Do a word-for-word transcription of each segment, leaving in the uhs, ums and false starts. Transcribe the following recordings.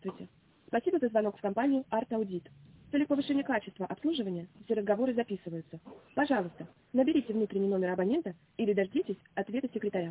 Здравствуйте. Спасибо за звонок в компанию Art Audit. С целью повышения качества обслуживания все разговоры записываются. Пожалуйста, наберите внутренний номер абонента или дождитесь ответа секретаря.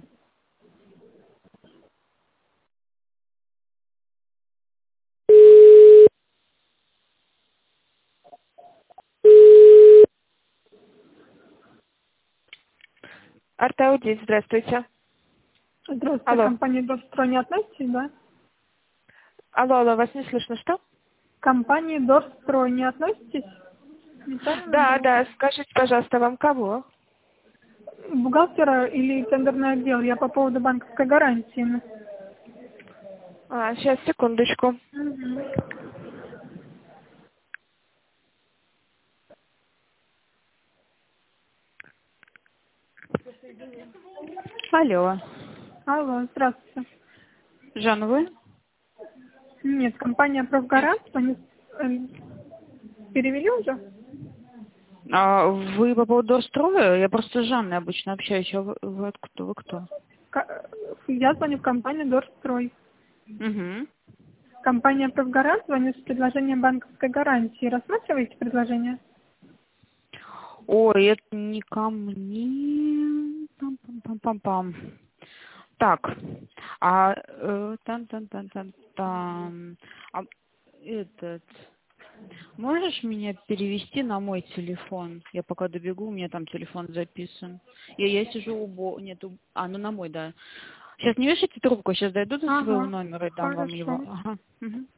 Art Audit, здравствуйте. Здравствуйте, Алло. компания Дорстрой не относитесь, да? Алло, алло, вас не слышно, что? Компания Дорстрой не относитесь? Неправильно Да, было? да, скажите, пожалуйста, вам кого? Бухгалтера или тендерный отдел? Я по поводу банковской гарантии. А, сейчас, секундочку. Мгм. Алло. Алло, здравствуйте. Жанна, вы? Нет, компания Профгарант, они э, перевели уже? А вы по поводу Дорстроя? Я просто с Жанной обычно общаюсь. А вы, вы откуда? Вы кто? Ка- Я звоню в компанию Дорстрой. Угу. Компания Профгарант звонит с предложением банковской гарантии. Рассматриваете предложение? Ой, это не ко мне. Пам-пам-пам-пам-пам. Так. А э, там-там-там-там-там. А этот. Можешь меня перевести на мой телефон? Я пока добегу, у меня там телефон записан. Я, я сижу у Бо... Нет, у... А, ну на мой, да. Сейчас не вешайте трубку, сейчас дойду до своего Ага, номера и дам вам его. хорошо. Ага. Мгм.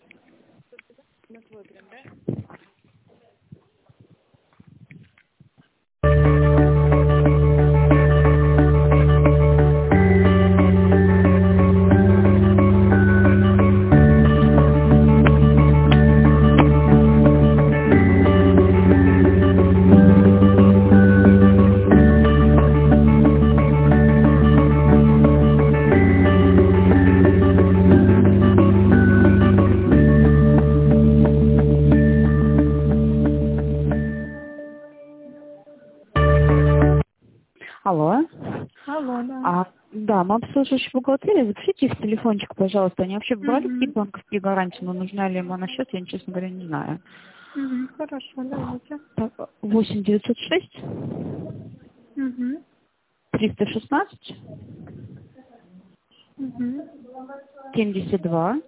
Алло. Алло, да. А, да, мы обслуживающие бухгалтерия, запишите их в телефончик, пожалуйста. Они вообще брали какие Угу. банковские гарантии, но нужна ли им она счет, я, честно говоря, не знаю. Угу. Хорошо, давайте. Так, восемь девятьсот шесть Угу. триста шестнадцать Угу. семьдесят два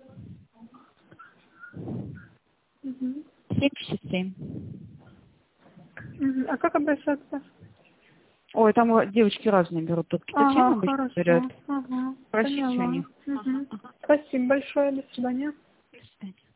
Угу. семьдесят семь. Мгм. А как обращаться? Ой, там э, девочки разные берут, тут какие-то Ага, темы обычно берут. хорошо. Ага, Спросите у поняла. них. Угу. Спасибо большое. До свидания. До свидания.